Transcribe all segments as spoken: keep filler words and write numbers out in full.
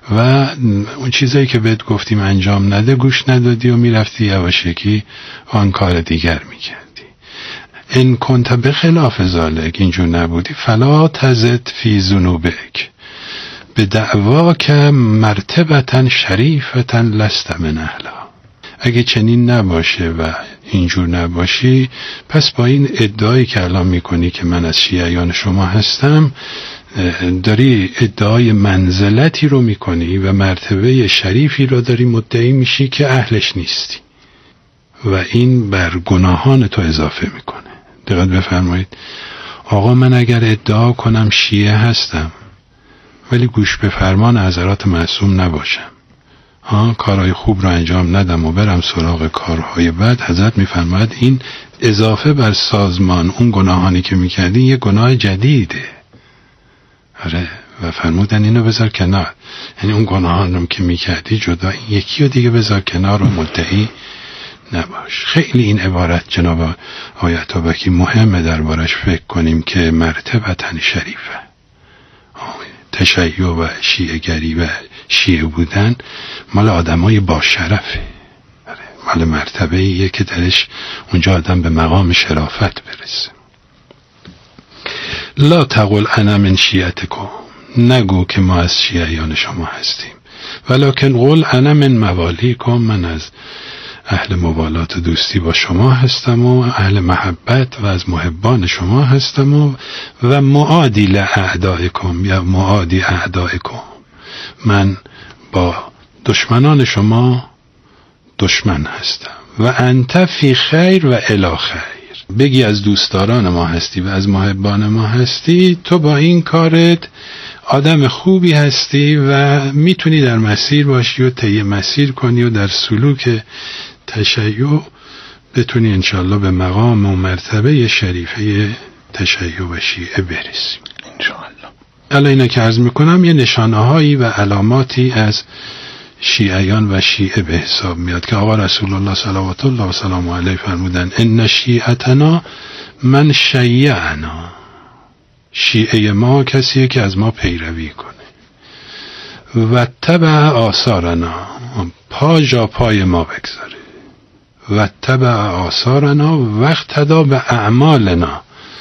و اون چیزایی که بهت گفتیم انجام نده گوش ندادی و میرفتی یواشکی آن کار دیگر میکردی. ان کنت بخلاف ذالک، اینجور نبودی، فلا تزد فی ذنوبک به دعواک مرتبتا شریفتا لست من اهلها. اگه چنین نباشه و اینجور نباشی، پس با این ادعایی که الان میکنی که من از شیعیان شما هستم، داری ادعای منزلتی رو میکنی و مرتبه شریفی رو داری مدعی میشی که اهلش نیستی و این بر گناهان تو اضافه میکنه. دقت بفرمایید. آقا من اگر ادعا کنم شیعه هستم ولی گوش به فرمان حضرات معصوم نباشم، ها کارهای خوب رو انجام ندم و برم سراغ کارهای بد، حضرت میفرماید این اضافه بر سازمان اون گناهانی که میکردی یه گناه جدیده. آره، و فرمودن اینو بذار کنار، یعنی اون گناهان رو که میکردی جدا، این یکی رو دیگه بذار کنار و مدعی نباش. خیلی این عبارت جناب آقای عطابکی مهمه دربارش فکر کنیم که مرتبتاً شریفه. تشیع و شیعه گری و شیعه بودن مال آدمای با شرفه، مال مرتبه ایه که درش اونجا آدم به مقام شرافت برسه. لا تقل انا من شیعتکم، نگو که ما از شیعیان شما هستیم، ولکن قل انا من موالیکم، من از اهل موالات و دوستی با شما هستم و اهل محبت و از محبان شما هستم و و معادی لاعدائکم یا معادی اعدائکم، من با دشمنان شما دشمن هستم. و انت فی خیر و الی خیر، بگی از دوستداران ما هستی و از محبان ما هستی، تو با این کارت آدم خوبی هستی و میتونی در مسیر باشی و طی مسیر کنی و در سلوک تشیع بتونی انشاءالله به مقام و مرتبه شریفه تشیع و شیعه برسی انشاءالله. الان اینا که عرض میکنم یه نشانه هایی و علاماتی از شیعیان و شیعه به حساب میاد که آقا رسول الله صلوات الله و سلام علیه فرمودن ان شیعتنا من شیعنا، شیعه ما کسیه که از ما پیروی کنه، و تبع آثارنا، پا جا پای ما بگذاره، و تبع آثارنا وقت تدا به اعمالنا،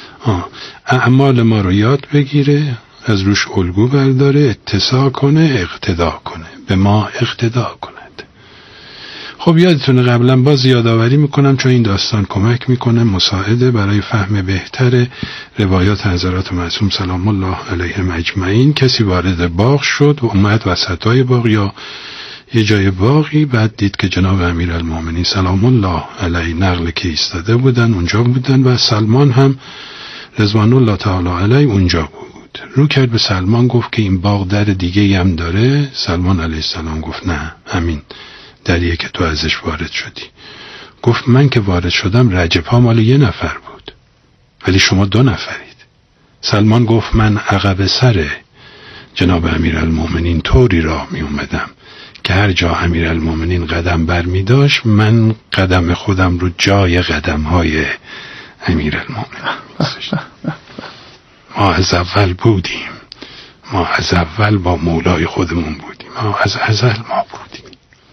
اعمال ما رو یاد بگیره، از روش الگو برداره، اتساع کنه، اقتدا کنه، به ما اقتدا کند. خب یادتونه قبلا باز یادآوری میکنم چون این داستان کمک میکنه، مساعده برای فهم بهتر روایات حضرات معصوم سلام الله علیهم اجمعین. کسی وارد باغ شد و اومد وسطای باغ یا یه جای باغی، بعد دید که جناب امیرالمومنین سلام الله علیه نقل که ایستاده بودن اونجا بودن و سلمان هم رضوان الله تعالی علیه اونجا بود. رو کرد به سلمان گفت که این باغ در دیگه هم داره؟ سلمان علیه السلام گفت نه، همین دریه که تو ازش وارد شدی. گفت من که وارد شدم رجب ها مال یه نفر بود ولی شما دو نفرید. سلمان گفت من عقب سر جناب امیرالمومنین طوری راه می اومدم که هر جا امیرالمومنین قدم بر می داشت من قدم خودم رو جای قدم های امیرالمومنین می. ما از اول بودیم، ما از اول با مولای خودمون بودیم، ما از ازل ما بودیم،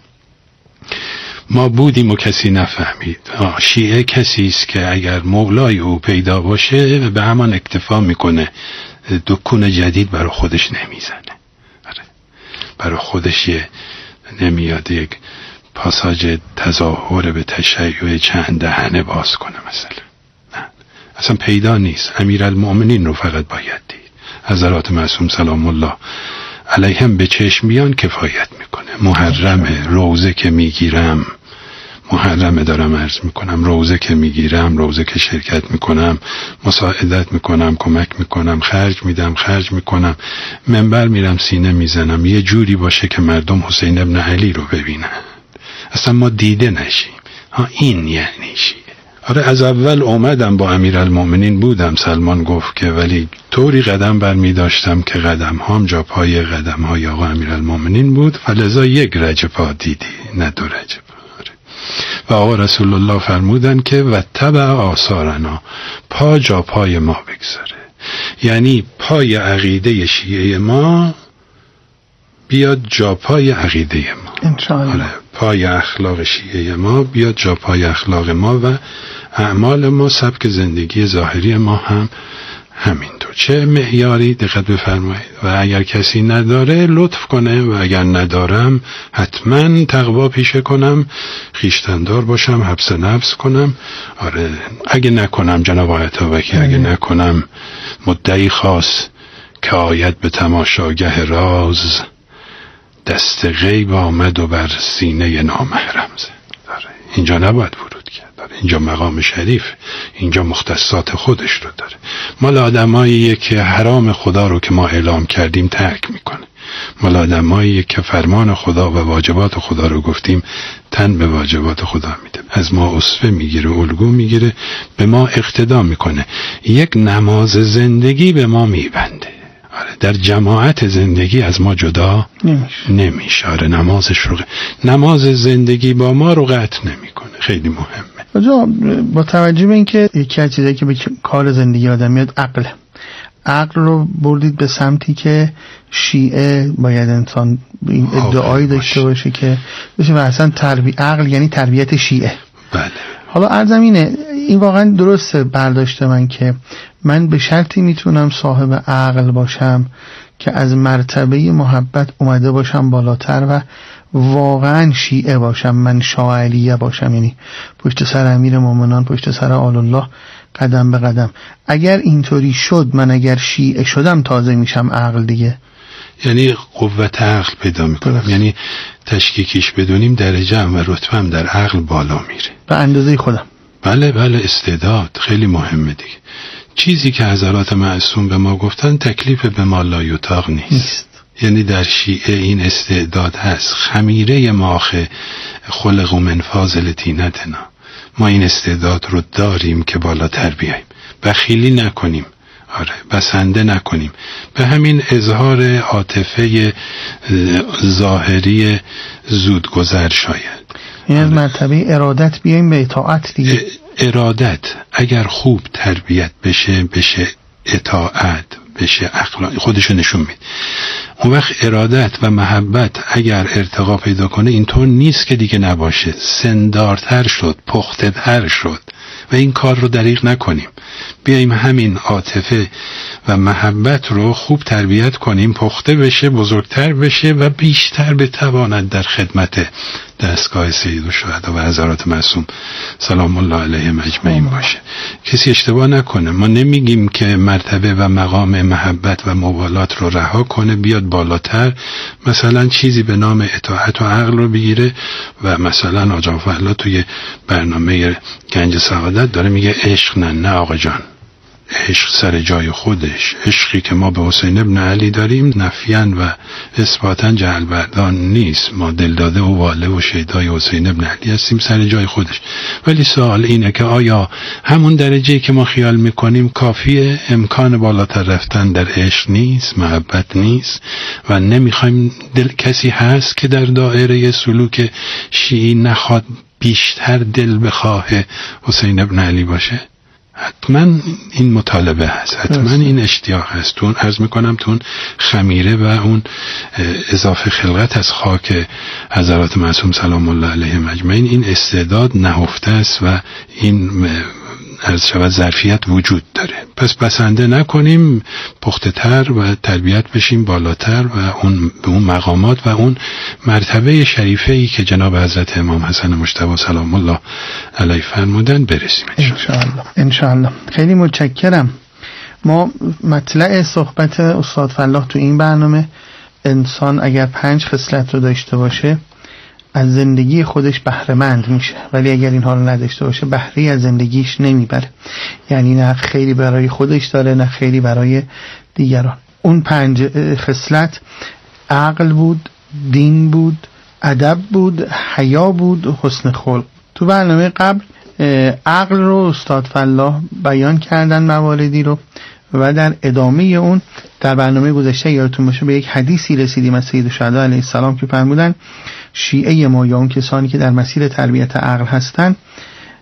ما بودیم و کسی نفهمید. شیعه کسی است که اگر مولای او پیدا باشه و به همان اکتفا میکنه، دکون جدید برای خودش نمیزنه، برای خودش یه نمیاد یک پاساژ تظاهر به تشیع چند دهنه باز کنه مثلا، نه اصلا پیدا نیست. امیرالمومنین رو فقط باید دید. حضرات معصوم سلام الله علیهم به چشم بیان کفایت میکنه. محرمه روزه که میگیرم، محرمه دارم عرض میکنم، روزه که میگیرم، روزه که شرکت میکنم، مساعدت میکنم، کمک میکنم، خرج میدم، خرج میکنم، منبر میرم سینه میزنم، یه جوری باشه که مردم حسین ابن علی رو ببینن، اصلا ما دیده نشیم. ها این یعنی شیعه. آره از اول اومدم با امیرالمومنین بودم، سلمان گفت که ولی طوری قدم بر می داشتم که قدم هام جا پای قدم های آقا امیرالمومنین بود، فلذا یک رجب ها دیدی نه دو رجب. آره. و آقا رسول الله فرمودن که و تبع آثارنا، پا جا پای ما بگذاره، یعنی پای عقیده شیعه ما بیاد جا پای عقیده ما انشاءالله. آره، پای اخلاق شیعه ما بیاد جا پای اخلاق ما و اعمال ما، سبک زندگی ظاهری ما هم همینطور. چه معیاری دقت بفرمایید. و اگر کسی نداره لطف کنه و اگر ندارم حتما تقوا پیشه کنم، خویشتندار باشم، حبس نفس کنم. آره اگه نکنم جناب آیت وکی، اگه نکنم مدعی خاص که آید به تماشاگه راز، دست غیب آمد و بر سینه نامحرم زد. اینجا نباید ورود کرد. اینجا مقام شریف، اینجا مختصات خودش رو داره. مال آدماییه که حرام خدا رو که ما اعلام کردیم ترک میکنه. مال آدماییه که فرمان خدا و واجبات خدا رو گفتیم تن به واجبات خدا میده، از ما اسوه میگیره، الگو میگیره، به ما اقتدا میکنه. یک نماز زندگی به ما میبنده. آره در جماعت زندگی از ما جدا نمیشه. نمیشه. آره نمازش رو نماز زندگی با ما رو قطع نمیکنه. خیلی مهمه. با توجه به اینکه یکی از چیزایی که به کار زندگی آدم میاد عقل، عقل رو بردید به سمتی که شیعه باید انسان این ادعایی داشته باشه که بشه و اصلا تربیت عقل یعنی تربیت شیعه. بله. حالا عرضم اینه، این واقعا درسته برداشت من که من به شرطی میتونم صاحب عقل باشم که از مرتبه محبت اومده باشم بالاتر و واقعا شیعه باشم، من شاه علیه باشم، یعنی پشت سر امیر مومنان، پشت سر آل الله قدم به قدم. اگر اینطوری شد، من اگر شیعه شدم تازه میشم عقل دیگه، یعنی قوت عقل پیدا میکنم. یعنی تشکیکیش بدونیم درجه هم و رتبه هم در عقل بالا میره به اندازه خودم. بله بله. استعداد خیلی مهمه دیگه. چیزی که حضرات معصوم به ما گفتن تکلیف به ما لا یطاق نیست. نیست. یعنی در شیعه این استعداد هست. خمیره ماخه خلق من فاضل طینتنا، ما این استعداد رو داریم که بالاتر بیاییم، بخیلی نکنیم، آره بسنده نکنیم به همین اظهار عاطفه ظاهری زودگذر شاید. این از مرتبه ارادت بیاییم به اطاعت دیگه. ارادت اگر خوب تربیت بشه بشه اطاعت، بشه اخلاق، خودشو نشون میده. اون وقت ارادت و محبت اگر ارتقا پیدا کنه اینطور نیست که دیگه نباشه، سندارتر شد، پخته تر شد و این کار رو دریغ نکنیم. بیاییم همین عاطفه و محبت رو خوب تربیت کنیم، پخته بشه، بزرگتر بشه و بیشتر بتواند در خدمت دستگاه سید الشهدا و حضرات معصوم سلام الله علیهم اجمعین باشه. کسی اشتباه نکنه، ما نمیگیم که مرتبه و مقام محبت و موالات رو رها کنه بیاد بالاتر، مثلا چیزی به نام اطاعت و عقل رو بگیره و مثلا آقا فضل توی برنامه گنج سعادت داره میگه عشق نه. نه آقا جان، عشق سر جای خودش. عشقی که ما به حسین ابن علی داریم نفیان و اثباتاً جهل بردان نیست. ما دلداده و واله و شیدای حسین ابن علی هستیم سر جای خودش. ولی سوال اینه که آیا همون درجه‌ای که ما خیال میکنیم کافیه؟ امکان بالاتر رفتن در عشق نیست، محبت نیست و نمیخوایم دل کسی هست که در دایره سلوک شیعی نخواد بیشتر دل بخواه حسین ابن علی باشه؟ حتما این مطالبه هست، حتما این اشتیاق هست. تون عرض میکنم تون خمیره و اون اضافه خلقت از خاک حضرات معصوم سلام الله علیهم اجمعین این استعداد نهفته است و این از شود ظرفیت وجود داره. پس بسنده نکنیم، پخته تر و تربیت بشیم بالاتر و اون به اون مقامات و اون مرتبه شریفه‌ای که جناب حضرت امام حسن مجتبی سلام الله علیه فرمودن برسیم انشاءالله. انشاءالله. خیلی متشکرم. ما مطلع صحبت استاد فلاح تو این برنامه، انسان اگر پنج خصلت رو داشته باشه از زندگی خودش بهره مند میشه، ولی اگر این حال نداشته باشه بهره از زندگیش نمیبره. یعنی نه خیلی برای خودش داره نه خیلی برای دیگران. اون پنج خصلت عقل بود، دین بود، ادب بود، حیا بود، حسن خلق. تو برنامه قبل عقل رو استاد فلاح بیان کردن مواردی رو و در ادامه اون در برنامه گذشته یادتون باشه به یک حدیثی رسیدیم از سید الشهدا علیه السلام که فرمودن شیعه ما یا اون کسانی که در مسیر تربیت عقل هستن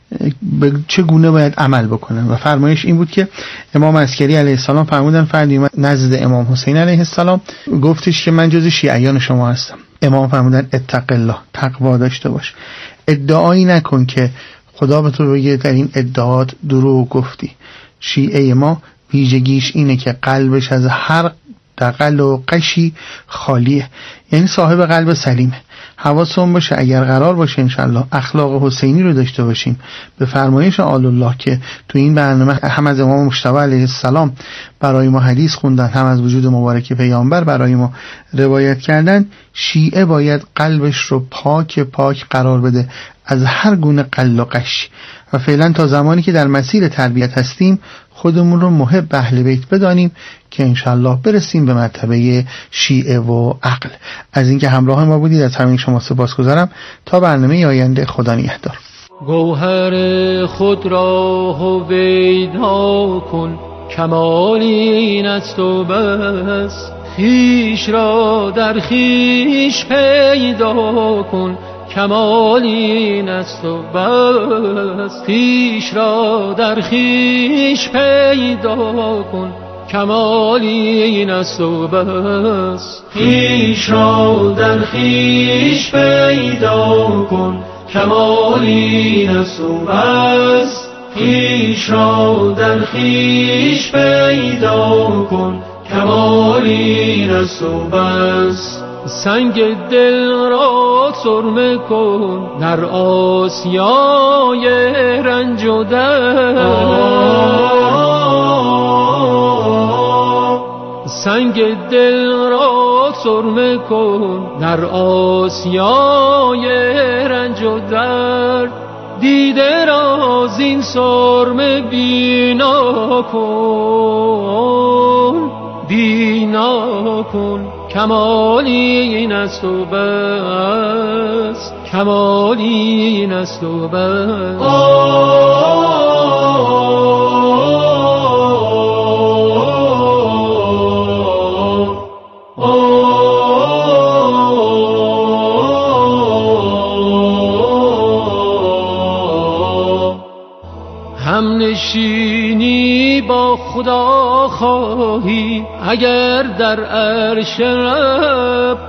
به چگونه باید عمل بکنن و فرمایش این بود که امام عسکری علیه السلام فرمودن فردی اومد نزد امام حسین علیه السلام گفتش که من جز شیعیان شما هستم. امام فرمودن اتق الله، تقوا داشته باش، ادعایی نکن که خدا به تو بگه در این ادعات دروغ گفتی. شیعه ما ویژگیش اینه که قلبش از هر دغل و قشی خالیه، یعنی صاحب قلب سلیمه. حواسمون باشه اگر قرار باشه انشالله اخلاق حسینی رو داشته باشیم به فرمایش آل الله که تو این برنامه هم از امام مجتبی علیه السلام برای ما حدیث خوندن، هم از وجود مبارک پیامبر برای ما روایت کردن، شیعه باید قلبش رو پاک پاک قرار بده از هر گونه قل و قش. و فعلا تا زمانی که در مسیر تربیت هستیم خودمون رو محب اهل بیت بدانیم که انشالله برسیم به مرتبه شیعه و عقل. از اینکه همراه ما بودید از همین شما سپاسگزارم. تا برنامه آینده خدا نگهدار. گوهر خود را هویدا کن، کمال این است و بس. خویش را در خویش پیدا کن، کمال این است و بس. خویش را در خویش پیدا کن، کمال این است و بس. خویش را در خویش پیدا کن، کمال این است و بس. خویش را در خویش پیدا کن، کمال این است و بس. سنگ دل را سرمه کن در آسیای رنج و درد. سنگ دل را سرمه کن در آسیای رنج و درد. دیده را زین سرمه بینا کن، بینا کن، کمالی این است و بس. کمالی این است و بس. هم نشینی با خدا خواهی اگر در عرش رب،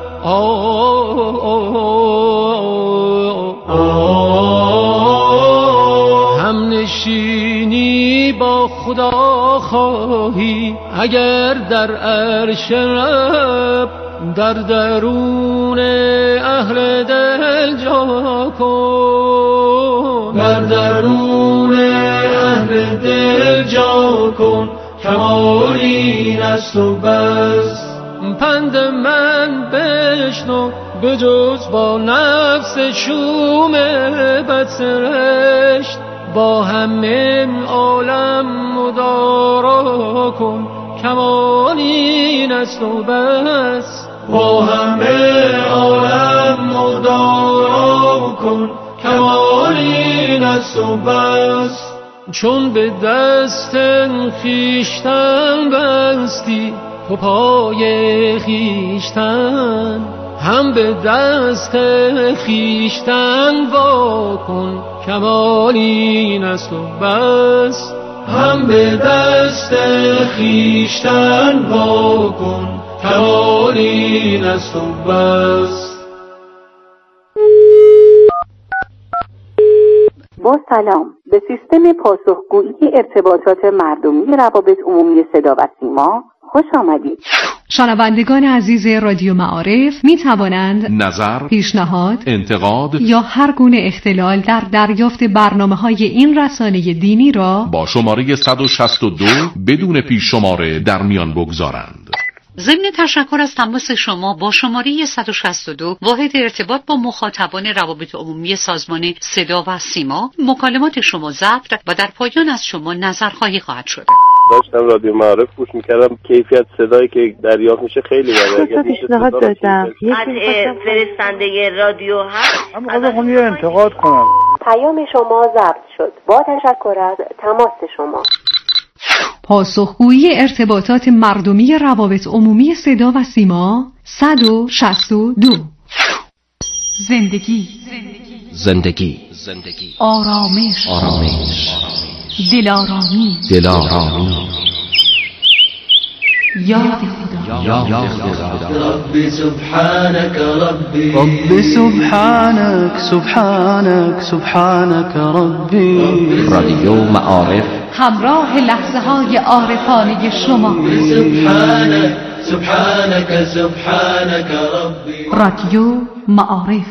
هم نشینی با خدا خواهی اگر در عرش رب. در درون اهل دل جا کن، در درون اهل دل جا کن، کمال این است و بس. پند من بشنو به جز با نفس شوم بدسرشت، با همه عالم مدارا کن، کمال این است و بس. با همه عالم مدارا کن، کمال این است و بس. چون به دست خویشتن بستی تو پای خویشتن، هم به دست خویشتن وا کن، کمال این است و بس. هم به دست خویشتن وا کن، کمال این است و بس. با سلام، به سیستم پاسخگویی ارتباطات مردمی روابط عمومی صدا و سیما خوش آمدید. شنوندگان عزیز رادیو معارف می توانند نظر، پیشنهاد، انتقاد یا هر گونه اختلال در دریافت برنامه‌های این رسانه دینی را با شماره صد و شصت و دو بدون پیش شماره در میان بگذارند. ضمن تشکر از تماس شما با شماره صد و شصت و دو واحد ارتباط با مخاطبان روابط عمومی سازمان صدا و سیما، مکالمات شما ضبط و در پایان از شما نظرخواهی خواهد شد. داشتم رادیو معارف گوش میکردم، کیفیت صدایی که دریافت میشه خیلی بالا. اگه پیشنهاد دادم از فرستنده رادیو هست، اما خب یه انتقاد کنم. پیام شما ضبط شد. با تشکر از تماس شما. پاسخگویی ارتباطات مردمی روابط عمومی صدا و سیما صد و شصت و دو. زندگی, زندگی. زندگی آرامش آرامش دلارامی دلارامی یاد خدا یاد خدا ربی سبحانك ربی رب سبحانك سبحانك سبحانك ربي رادیو معارف همراه لحظه های عارفانه شما سبحانك سبحانك سبحانك ربی رادیو معارف.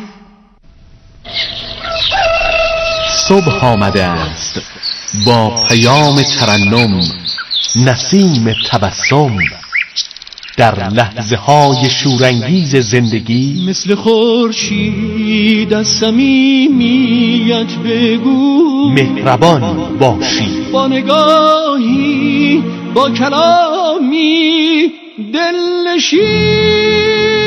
صبح آمده است با پیام ترنم، نسیم تبسم، در لحظه های شورانگیز زندگی مثل خورشید از صمیمیت بگو، مهربان باشی، با نگاهی با کلامی دلنشین.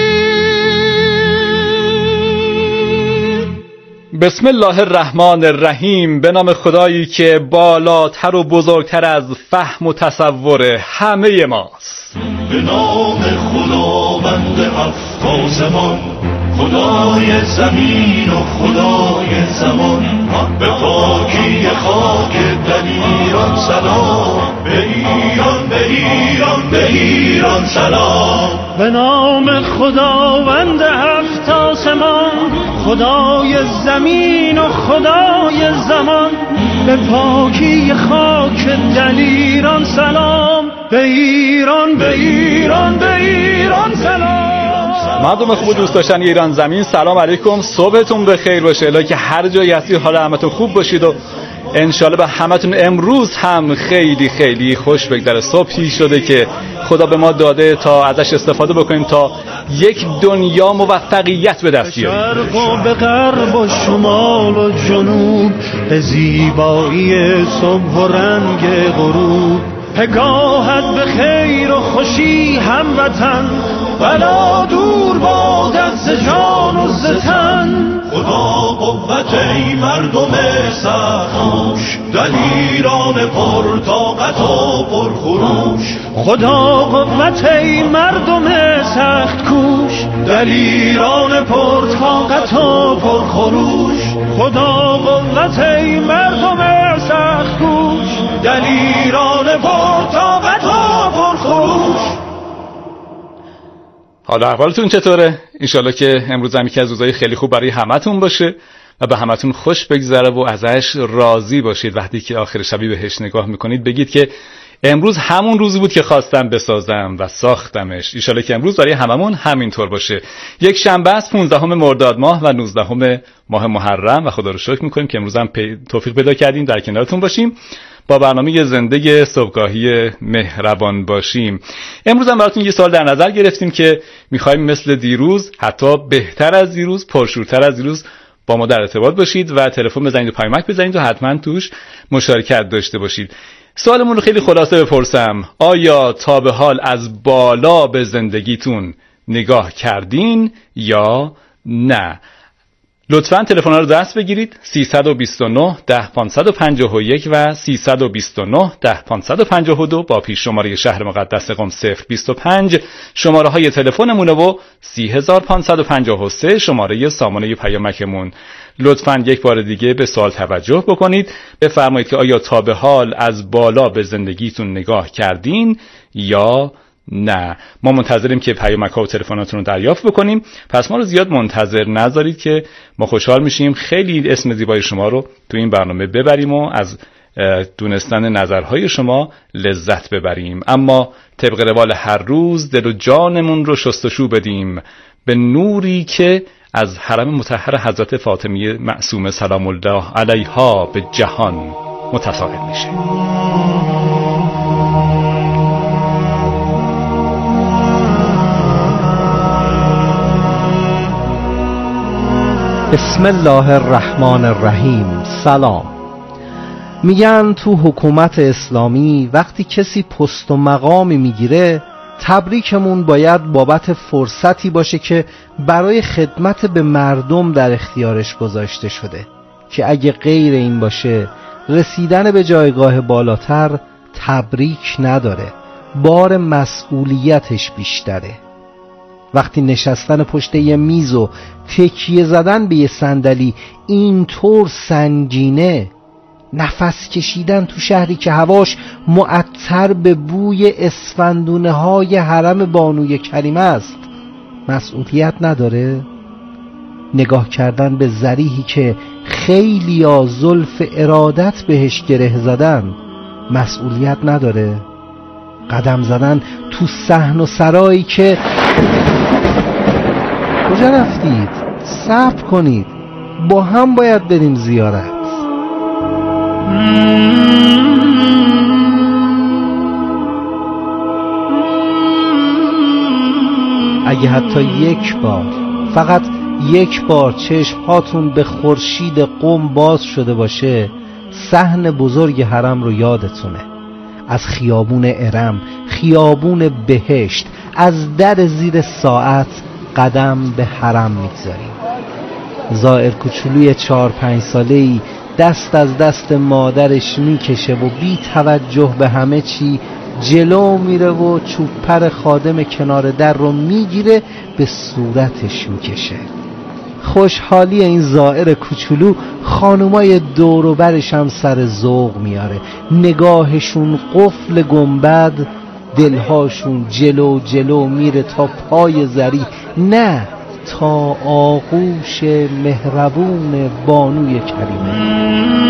بسم الله الرحمن الرحیم. به نام خدایی که بالاتر و بزرگتر از فهم و تصور همه ماست. به نام خداوند هفت آسمان، خدای زمین و خدای زمان، به پاکی خاک در ایران سلام، به ایران به ایران به ایران سلام. به نام خداوند هفت آسمان، خدای زمین و خدای زمان، به پاکی خاک در ایران سلام، به ایران به ایران به ایران سلام. مردم خوب دوست داشتن ایران زمین، سلام علیکم، صبحتون بخیر باشه. الهی که هر جایی هستی حال همتون خوب باشید و انشالله به همتون امروز هم خیلی خیلی خوش بگذره. صبحی شده که خدا به ما داده تا ازش استفاده بکنیم تا یک دنیا موفقیت به دست بیاریم. شرق و به غرب و شمال و جنوب، به زیبایی صبح و رنگ غروب، پگاهت به خیر و خوشی هموطن، بلا دور بادت ز جان و ز تن. خدا قوت ای مردم سرخوش، در ایران پر طاقت و پر خروش. خدا قوت ای مردم سخت کوش، در ایران پر طاقت و پر خروش. خدا قوت ای مردم سخت کوش، در ایران پر طاقت و پر خروش. حالا احوالتون چطوره؟ انشالله که امروز هم یکی از روزهای خیلی خوب برای همتون باشه و به همتون خوش بگذره و ازش راضی باشید. وقتی که آخر شبی بهش نگاه میکنید بگید که امروز همون روزی بود که خواستم بسازم و ساختمش. انشالله که امروز برای هممون همینطور باشه. یک شنبه است، پانزدهم مرداد ماه و نوزدهم ماه محرم و خدا رو شکر میکنیم که امروز هم توفیق پیدا کردیم در کنارتون باشیم با برنامه زندگی صبحگاهی مهربان باشیم. امروز هم براتون یه سوال در نظر گرفتیم که میخوایم مثل دیروز، حتی بهتر از دیروز، پرشورتر از دیروز با ما در ارتباط باشید و تلفن بزنید و پیامک بزنید و حتما توش مشارکت داشته باشید. سوالمون رو خیلی خلاصه بپرسم: آیا تا به حال از بالا به زندگیتون نگاه کردین یا نه؟ لطفاً تلفن‌ها رو دست بگیرید. سیصد و بیست و نه ده پانصد و پنجاه و یک و سیصد و بیست و نه ده پانصد و پنجاه و دو با پیش شماره شهر مقدس قم صفر بیست و پنج، شماره های تلفنمونه و سی هزار پانصد و پنجاه و سه شماره سامانه پیامکمون. لطفاً یک بار دیگه به سوال توجه بکنید. بفرمایید که آیا تا به حال از بالا به زندگیتون نگاه کردین یا نه؟ ما منتظریم که پیامک‌ها و تلفناتون رو دریافت بکنیم، پس ما رو زیاد منتظر نذارید که ما خوشحال میشیم خیلی اسم زیبای شما رو تو این برنامه ببریم و از دونستن نظرهای شما لذت ببریم. اما طبق روال هر روز دل و جانمون رو شستشو بدیم به نوری که از حرم مطهر حضرت فاطمیه معصومه سلام الله علیها به جهان متساعد میشه. بسم الله الرحمن الرحیم. سلام. میگن تو حکومت اسلامی وقتی کسی پست و مقامی میگیره، تبریکمون باید بابت فرصتی باشه که برای خدمت به مردم در اختیارش گذاشته شده، که اگه غیر این باشه رسیدن به جایگاه بالاتر تبریک نداره، بار مسئولیتش بیشتره. وقتی نشستن پشت یه میز و تکیه زدن به یه صندلی اینطور سنگینه، نفس کشیدن تو شهری که هواش معطر به بوی اسفندونه های حرم بانوی کریمه است، مسئولیت نداره؟ نگاه کردن به ذریحی که خیلی ها زلف ارادت بهش گره زدن مسئولیت نداره؟ قدم زدن تو صحن و سرایی که کجا رفتید؟ صبر کنید، با هم باید بریم زیارت. اگه حتی یک بار، فقط یک بار چشم هاتون به خورشید قم باز شده باشه، صحن بزرگ حرم رو یادتونه. از خیابون ارم، خیابون بهشت، از در زیر ساعت قدم به حرم میگذاریم. زائر کوچولوی چهار پنج ساله‌ای دست از دست مادرش میکشه و بی توجه به همه چی جلو میره و چوب پر خادم کنار در رو میگیره به صورتش میکشه. خوشحالی این زائر کوچولو خانومای دور و برش هم سر ذوق میاره. نگاهشون قفل گنبد، دلهاشون جلو جلو میره تا پای زری، نه تا آغوش مهربون بانوی کریمه.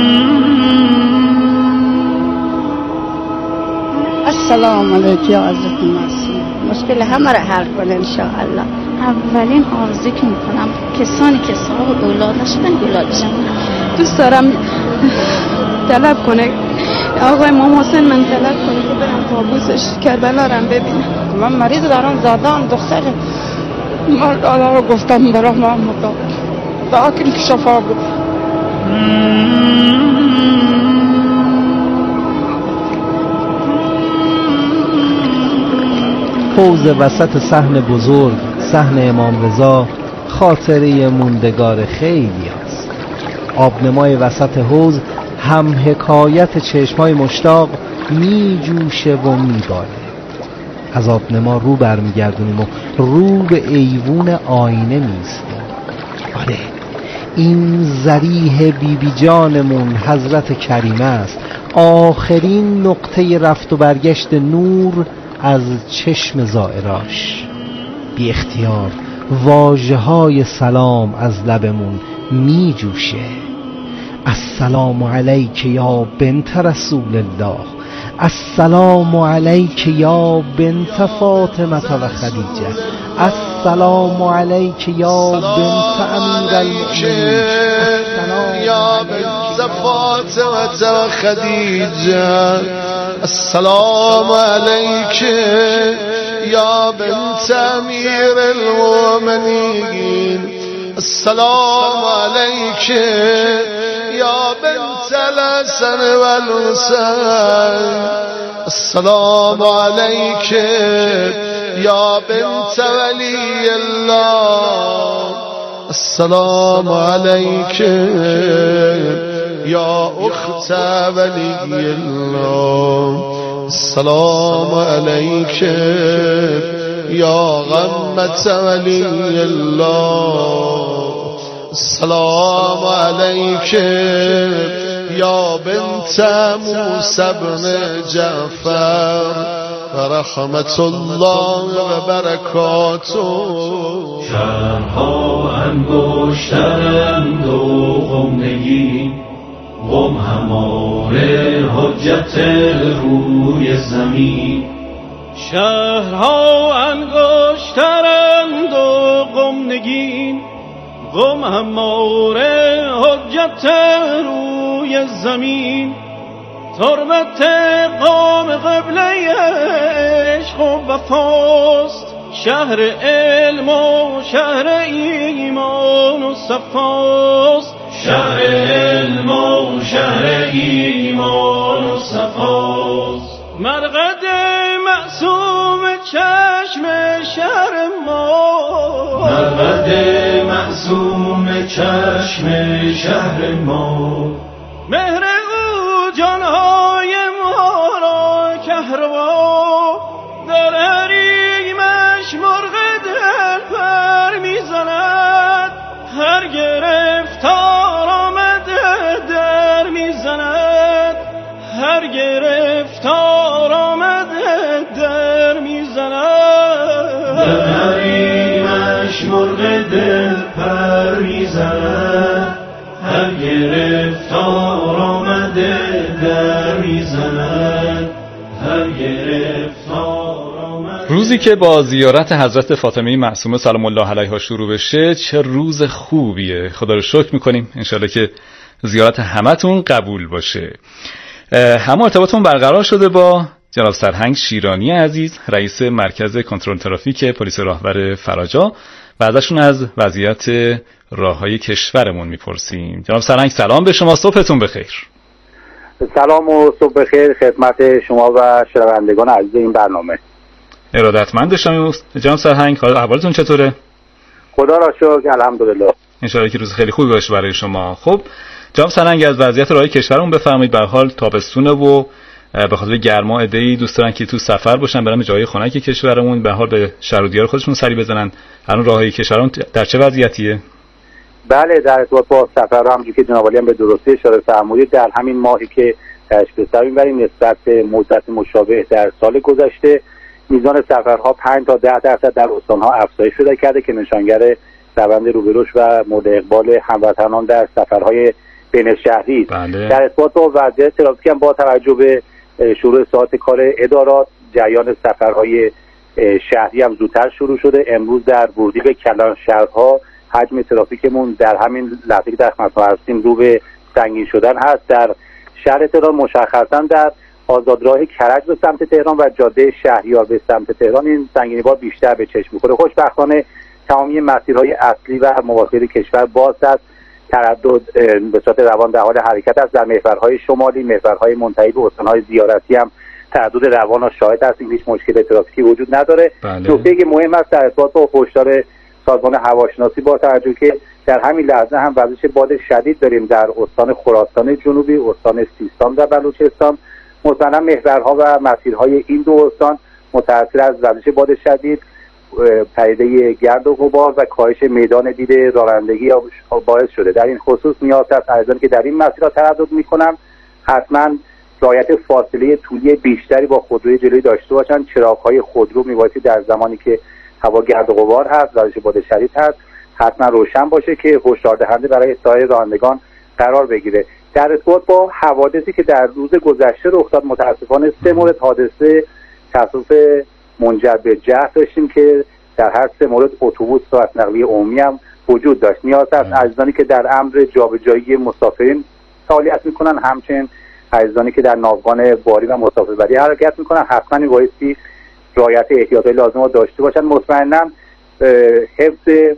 السلام علیکم یا حضرت معصوم. مشکل همه را حل کنه انشاءالله. اولین آرزو که میکنم کسانی که صاحب اولاد نشدن اولادشون، دوست دارم طلب کنه آقای امام حسین، من طلب کنه که برم قابوسش کربلا رو ببینم. من مریض دارم، زادان دختر من آلا رو گفتم برای محمد دعا کنی که شفا بود. حوض وسط صحن بزرگ، صحن امام رضا، خاطره موندگار خیلی هست. آبنمای وسط حوض هم حکایت چشمای مشتاق می جوشه و می باله. از آبنما رو برمیگردونیم و رو به ایوون آینه میستیم. آره، این ذریح بی بی جانمون حضرت کریمه است، آخرین نقطه رفت و برگشت نور از چشم زائراش. بی اختیار واژه های سلام از لبمون می جوشه. السلام علیک یا بنت رسول الله، السلام علیک یا بنت فاطمه و خدیجه، السلام علیک یا بنت امیر المؤمنین، یا بنت فاطمه و خدیجه، السلام علیک یا بنت امیر المؤمنین، السلام علیک یا بنت الحسن والحسین، السلام علیک یا بنت ولی الله، السلام علیک یا اخت ولی الله، السلام علیک یا غمت ولی الله، السلام علیک یا بنت موسی بن جعفر و رحمت الله و برکاته. شهرها انگشترند و قمنگی، قم هماره حجت روی زمین. شهرها انگشترند و قمنگین، قم هماره حجت روی زمین. تربت قوم قبله عشق و وفاست، شهر علم و شهر ایمان و صفاست، شهر علم و شهر ایمان و صفاست. مرقد معصوم چشم شهر ما، مرقد معصوم چشم شهر ما. مهر او جانهای ما را کهربا، در حریمش مرقد هر گرفتار آمده در میزند، هر گرفتار آمده در میزند، در حریمش مرغ دل پر میزند، هر گرفتار آمده در میزند، هر گرفتار آمده. روزی که با زیارت حضرت فاطمه معصومه سلام الله علیها شروع بشه چه روز خوبیه. خدا رو شکر میکنیم، انشالله که زیارت همتون قبول باشه. همه ارتباطمون برقرار شده با جناب سرهنگ شیرانی عزیز، رئیس مرکز کنترل ترافیک پلیس راهور فراجا، و ازشون از وضعیت راههای کشورمون میپرسیم. جناب سرهنگ سلام به شما، صبحتون بخیر. سلام و صبح بخیر خدمت شما و شنوندگان عزیز این برنامه. ارادتمند شما جناب سرهنگ، احوالتون چطوره؟ خدا را شکر الحمدلله. ان شاء الله که روز خیلی خوبی باشه برای شما. خب جناب سرهنگ از وضعیت راههای کشورمون بفرمایید. به هر حال تابستونه و به خاطر گرما عده‌ای دوست دارن که تو سفر باشن، برن به جای خنک کشورمون، به هر حال به شهر و دیار خودشون سری بزنن. الان راههای کشورمون در چه وضعیتیه؟ بله، در ارتباط با سفر همونجوری که جناب عالی هم به درستی اشاره فرمودید، در همین ماهی که درش به سر می‌بریم نسبت به مدت مشابه در سال گذشته میزان سفرها پنج تا ده درصد در استان‌ها افزایش پیدا کرده که نشانگر روند روبروش و مورد اقبال هموطنان در سفرهای بین شهری. بله. در ارتباط با وضعیت ترافیک هم با توجه به شروع ساعت کار ادارات جریان سفرهای شهری هم زودتر شروع شده. امروز در ورودی به کلان شهرها حجم ترافیکمون در همین لحظه که در خدمتتون هستیم رو به سنگین شدن هست. در شهر تهران مشخصا در آزادراه کرج به سمت تهران و جاده شهریار به سمت تهران این سنگینی بار بیشتر به چشم می‌خوره. خوشبختانه تمامی مسیرهای اصلی و مواصل کشور باز است. تردد به صورت روان در حال حرکت است. در محورهای شمالی، محورهای منتهی به استان‌های زیارتی هم تردد روان شاهد هستیم، هیچ مشکل ترافیکی وجود نداره. نکته که مهم است در ارتباط با هشدار سازمان هواشناسی با توجه که در همین لحظه هم وزش باد شدید داریم در استان خراسان جنوبی، استان سیستان و بلوچستان. مثلا محورها و مسیرهای این دو استان متأثر از وزش باد شدید، پدیده گرد و غبار و کاهش میدان دید رانندگی باعث شده. در این خصوص نیاز است عزیزانی که در این مسیرها تردد میکنن حتما رعایت فاصله طولی بیشتری با خودروی جلویی داشته باشند. چراغ‌های خودرو میبایستی در زمانی که هوا گرد و غبار هست، وزش باد شدید هست، حتما روشن باشه که هشدار دهنده برای سایر رانندگان قرار بگیره. در ارتباط با حوادثی که در روز گذشته رخ داد متاسفانه سه مورد حادثه تصادف منجر به جرح داشتیم که در هر سه مورد اتوبوس و نقلیه عمومی هم وجود داشت. نیاز است عزیزانی که در امر جابجایی مسافرین فعالیت میکنن، همچنین عزیزانی که در ناوگان باری و مسافربری حرکت میکنن حتما میبایستی رعایت احتیاطات لازم را داشته باشند. مطمئنا حفظ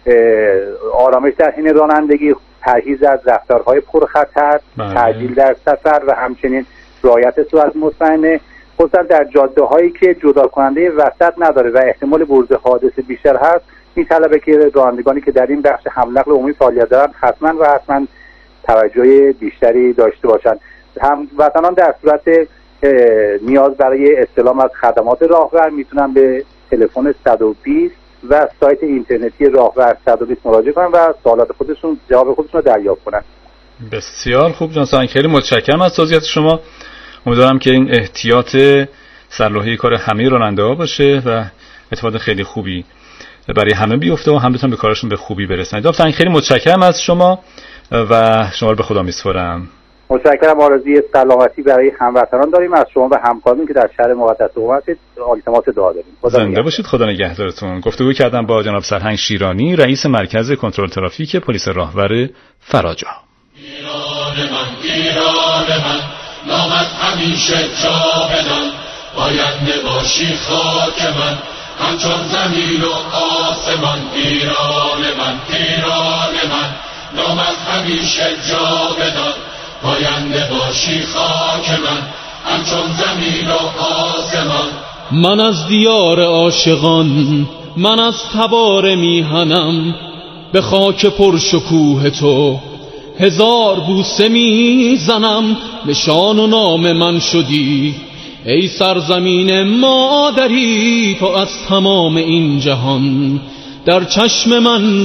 آرامش در حین رانندگی، پرهیز از رفتارهای پرخطر، تعجیل در سفر و همچنین رعایت سرعت مطمئنه، خصوصا در جاده هایی که جدا کننده وسط نداره و احتمال بروز حادثه بیشتر هست، میطلبه که رانندگانی که در این بخش حمل نقل عمومی فعالیت دارن حتما و حتما توجه بیشتری داشته باشند. هموطنان در صورت نیاز برای استلام از خدمات راهور میتونن به تلفن صد و بیست و سایت اینترنتی راهور صد و بیست مراجعه کنن و سوالات خودشون جواب خودشون رو دریافت کنن. بسیار خوب جناب سرهنگ، خیلی متشکرم از توضیحات شما. امیدوارم که این احتیاط سرلوحه کار همه راننده‌ها باشه و اتفاق خیلی خوبی برای همه بیفته و هم بتونن به کارشون به خوبی برسن. جناب سرهنگ خیلی متشکرم از شما و شما رو به خدا میسپارم. متشکرم. آرزوی سلامتی برای هموطنان داریم از شما و همکارانتون که در شهر مقدس قم هستید. التماس دعا داریم. زنده باشید، خدا نگهدارتون. گفتگو کردم با جناب سرهنگ شیرانی، رئیس مرکز کنترل ترافیک پلیس راهور فراجا. ایران من، ایران من، نامت همیشه جاودان، باید نباشی خاک من همچون زمین و آسمان. ایران من، ایران من، نامت همیشه جاودان، باید نباشی خاک من همچون زمین و آسمان. من از دیار عاشقان، من از تبار میهنم، به خاک پرشکوه تو هزار بوسه میزنم. نشان و نام من شدی ای سرزمین مادری، تو از تمام این جهان در چشم من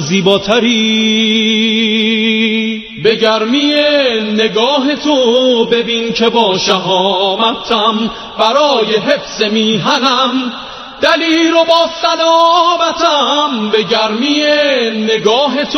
زیباتری. به گرمی نگاه تو ببین که با شهامتم برای حفظ میهنم دلیر و با سلامتم. به گرمی نگاه تو